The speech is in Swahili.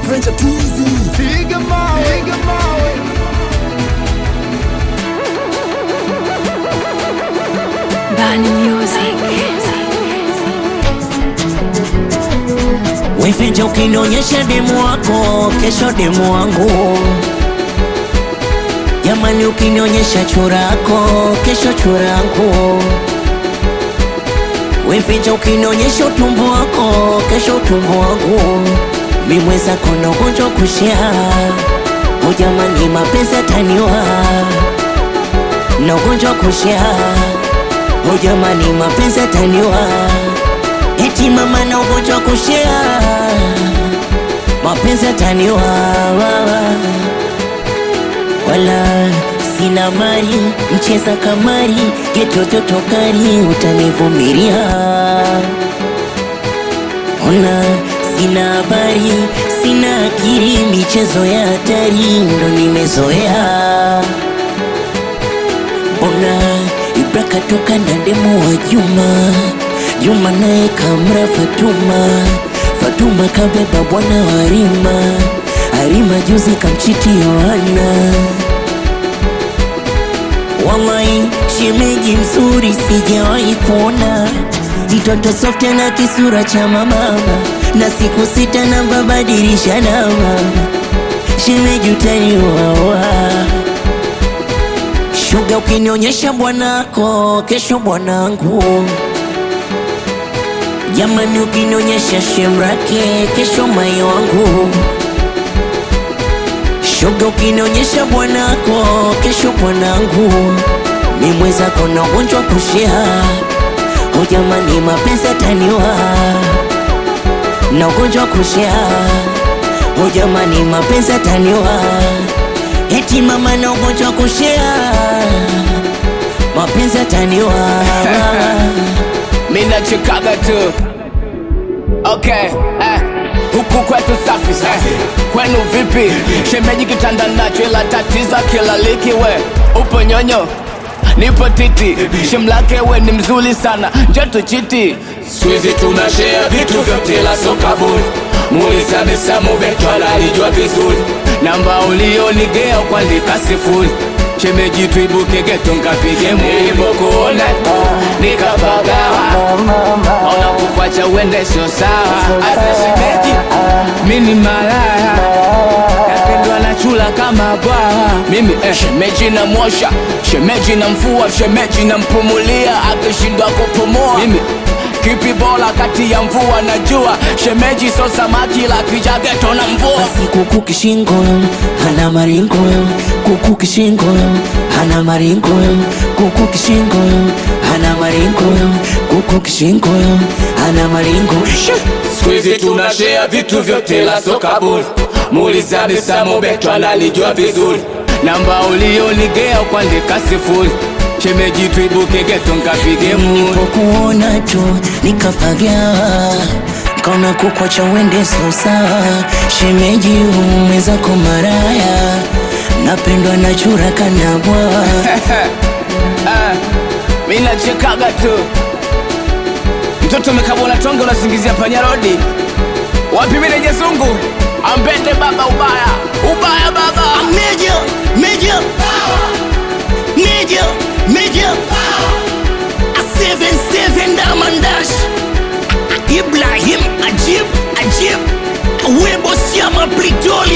Venture too easy. Piga mawe, piga mawe. Bani Music. Wewe ukinionyesha demu wako, kesho demu wangu. Jamani ukinionyesha churako, kesho churangu. Wewe ukinionyesha utumbo wako, kesho utumbo wangu. Mimi mweza kono ugonjwa kushia. O jamani mapenzi yataniua. Na ugonjwa kushia. O jamani mapenzi yataniua. Eti mama na ugonjwa kushia. Mapenzi yataniua. Wala sina mali, mcheza kamari, geto joto kari, utanivumilia. Ona sina habari, sina akili, michezo ya hatari, ndo nimezoea. Ona Ibra katoka na demu wa Juma, Juma naye kamra Fatuma, Fatuma kabeba bwana wa Harima, Harima juzi kamchiti Yohana. Wallahi shemeji mzuri sijawahi kuona, mtoto soft na kisura cha mama, na siku sita na babadilisha namba. Shemeji utaniua. Shuga ukinionyesha bwanako, kesho bwanangu. Jamani ukinionyesha shemrake, kesho mai wangu. Shuga ukinionyesha bwanako, kesho bwanangu. Mimi mweza kona ugonjwa kushia. O jamani mapenzi yataniua. Na ugonjwa kushia. O jamani mapenzi yataniua. Eti mama na ugonjwa kushia. Mapenzi yataniua. Mimi nachekaga tu. Okay, huku kwetu safi, kwenu vipi? Shemeji kitanda nacho ila tatiza kila liki we. Upo nyonyo, nipo titi, shemlake we ni mzuri sana, njoto chiti. Squeezy tunashare vitu vyote la soka buri. Mulisa mesa mubetwala alijua vizuri. Namba ulionigea kuandika sifuri. Shemeji tuibuke geto nkapige mwimbo kuona nikapagawa. Ona kukwacha uende sio sawa. Asa shemeji mini malaya, napendwa na chula kama bwawa. Mimi shemeji na mwosha, shemeji na mfua, shemeji na mpumulia akishindwa kupumua. Mimi kipi bora kati ya mvua na jua? Shemeji so samaki la kijageto na mvua. Basi kuku kishingo, hana maringo. Kuku kishingo, hana maringo. Kuku kishingo, hana maringo. Kuku kishingo, hana maringo. Squeezy tunashare vitu vyote la soka buri. Muuliza bisa mubetwala alijua vizuri. Namba ulionigea kuandika sifuri. Shemeji tuibuke geto nkapige mwimbo. Nilipokuona tu nikapagawa, kaona kukwacha uende so sawa. Shemeji umwezako maraya, napendwa na chura kana bwawa. Mimi nachekaga tu. Mtoto mekabona tonge unasingizia panyarodi. Wapi mimi neje zungu? Ambende baba ubaya. Ubaya baba. Major, major power. Major, major power. A 7-7 Diamond Dash. Ibrahim Ajib, Ajib. Webo Siama Pritol.